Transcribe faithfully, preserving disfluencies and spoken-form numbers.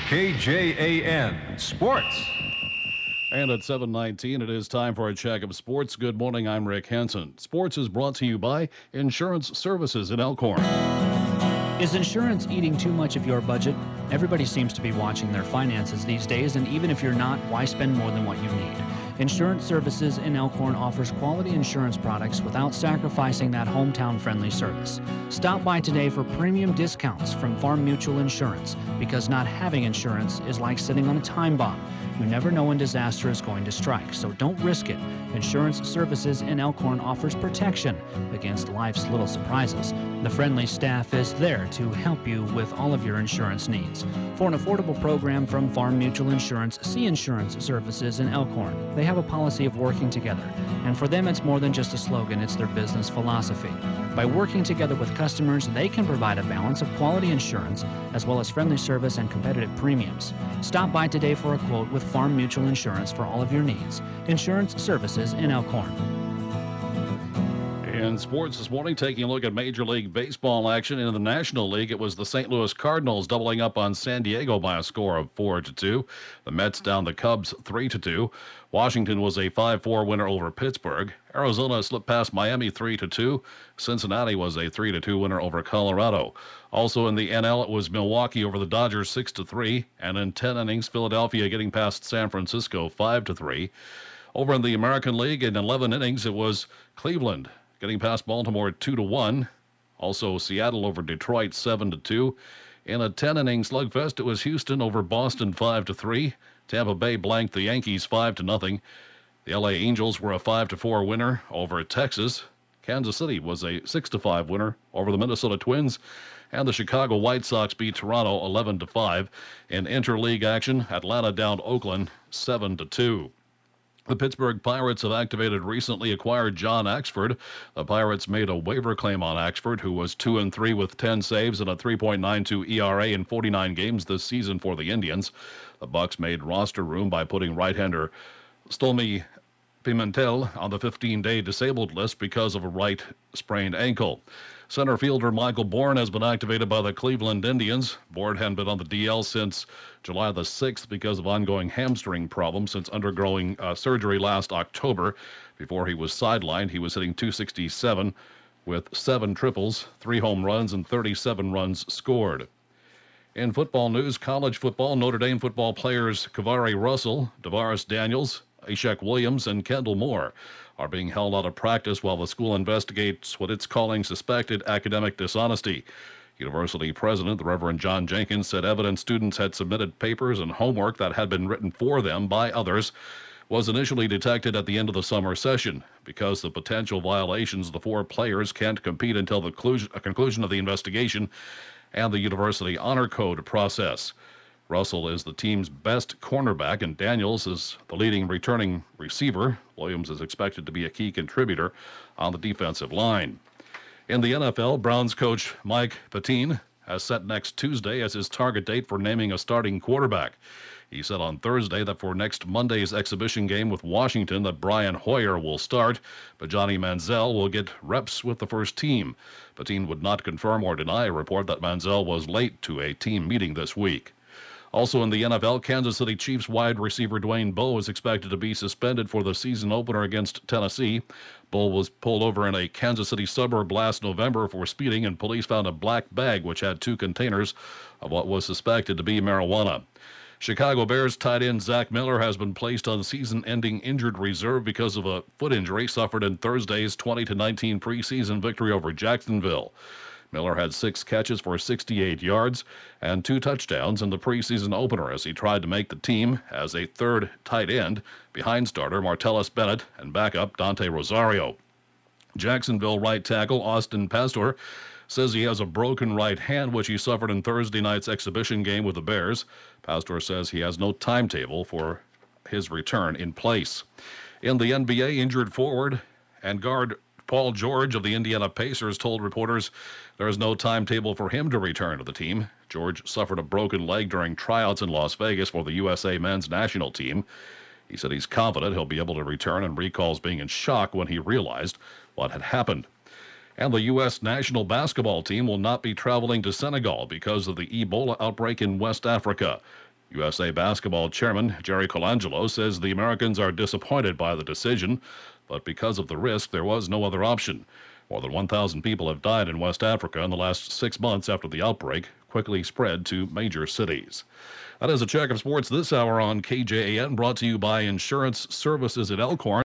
K J A N Sports. And at seven nineteen, it is time for a check of sports. Good morning, I'm Rick Hansen. Sports is brought to you by Insurance Services in Elkhorn. Is insurance eating too much of your budget? Everybody seems to be watching their finances these days, and even if you're not, why spend more than what you need? Insurance Services in Elkhorn offers quality insurance products without sacrificing that hometown-friendly service. Stop by today for premium discounts from Farm Mutual Insurance, because not having insurance is like sitting on a time bomb. You never know when disaster is going to strike, so don't risk it. Insurance Services in Elkhorn offers protection against life's little surprises. The friendly staff is there to help you with all of your insurance needs. For an affordable program from Farm Mutual Insurance, see Insurance Services in Elkhorn. They have a policy of working together, and for them it's more than just a slogan, it's their business philosophy. By working together with customers, they can provide a balance of quality insurance as well as friendly service and competitive premiums. Stop by today for a quote with Farm Mutual Insurance for all of your needs. Insurance Services in Elkhorn. In sports this morning, taking a look at Major League Baseball action in the National League, it was the Saint Louis Cardinals doubling up on San Diego by a score of four to two. The Mets down the Cubs three to two. Washington was a five four winner over Pittsburgh. Arizona slipped past Miami three to two. Cincinnati was a three to two winner over Colorado. Also in the N L, it was Milwaukee over the Dodgers six to three, and in ten innings, Philadelphia getting past San Francisco five to three. Over in the American League, in eleven innings, it was Cleveland getting past Baltimore two to one. Also Seattle over Detroit seven to two. In a ten inning slugfest, it was Houston over Boston five to three. Tampa Bay blanked the Yankees five to nothing. The L A Angels were a five to four winner over Texas. Kansas City was a six to five winner over the Minnesota Twins, and the Chicago White Sox beat Toronto eleven to five. In interleague action, Atlanta downed Oakland seven to two. The Pittsburgh Pirates have activated recently acquired John Axford. The Pirates made a waiver claim on Axford, who was two and three with ten saves and a three point nine two E R A in forty-nine games this season for the Indians. The Bucks made roster room by putting right-hander Stolmy Pimentel on the fifteen-day disabled list because of a right sprained ankle. Center fielder Michael Bourne has been activated by the Cleveland Indians. Bourne hadn't been on the D L since July the sixth because of ongoing hamstring problems since undergoing uh, surgery last October. Before he was sidelined, he was hitting two sixty-seven with seven triples, three home runs, and thirty-seven runs scored. In football news, college football, Notre Dame football players Kavari Russell, Davaris Daniels, Ashek Williams, and Kendall Moore are being held out of practice while the school investigates what it's calling suspected academic dishonesty. University President, the Reverend John Jenkins, said evidence students had submitted papers and homework that had been written for them by others was initially detected at the end of the summer session. Because of potential violations, the four players can't compete until the conclusion of the investigation and the University Honor Code process. Russell is the team's best cornerback, and Daniels is the leading returning receiver. Williams is expected to be a key contributor on the defensive line. In the N F L, Browns coach Mike Pettine has set next Tuesday as his target date for naming a starting quarterback. He said on Thursday that for next Monday's exhibition game with Washington that Brian Hoyer will start, but Johnny Manziel will get reps with the first team. Pettine would not confirm or deny a report that Manziel was late to a team meeting this week. Also in the N F L, Kansas City Chiefs wide receiver Dwayne Bowe is expected to be suspended for the season opener against Tennessee. Bowe was pulled over in a Kansas City suburb last November for speeding, and police found a black bag which had two containers of what was suspected to be marijuana. Chicago Bears tight end Zach Miller has been placed on season-ending injured reserve because of a foot injury suffered in Thursday's twenty to nineteen preseason victory over Jacksonville. Miller had six catches for sixty-eight yards and two touchdowns in the preseason opener as he tried to make the team as a third tight end behind starter Martellus Bennett and backup Dante Rosario. Jacksonville right tackle Austin Pastor says he has a broken right hand, which he suffered in Thursday night's exhibition game with the Bears. Pastor says he has no timetable for his return in place. In the N B A, injured forward and guard Paul George of the Indiana Pacers told reporters there is no timetable for him to return to the team. George suffered a broken leg during tryouts in Las Vegas for the U S A men's national team. He said he's confident he'll be able to return and recalls being in shock when he realized what had happened. And the U S national basketball team will not be traveling to Senegal because of the Ebola outbreak in West Africa. U S A Basketball Chairman Jerry Colangelo says the Americans are disappointed by the decision, but because of the risk, there was no other option. More than one thousand people have died in West Africa in the last six months after the outbreak quickly spread to major cities. That is a check of sports this hour on K J A N, brought to you by Insurance Services at Elkhorn.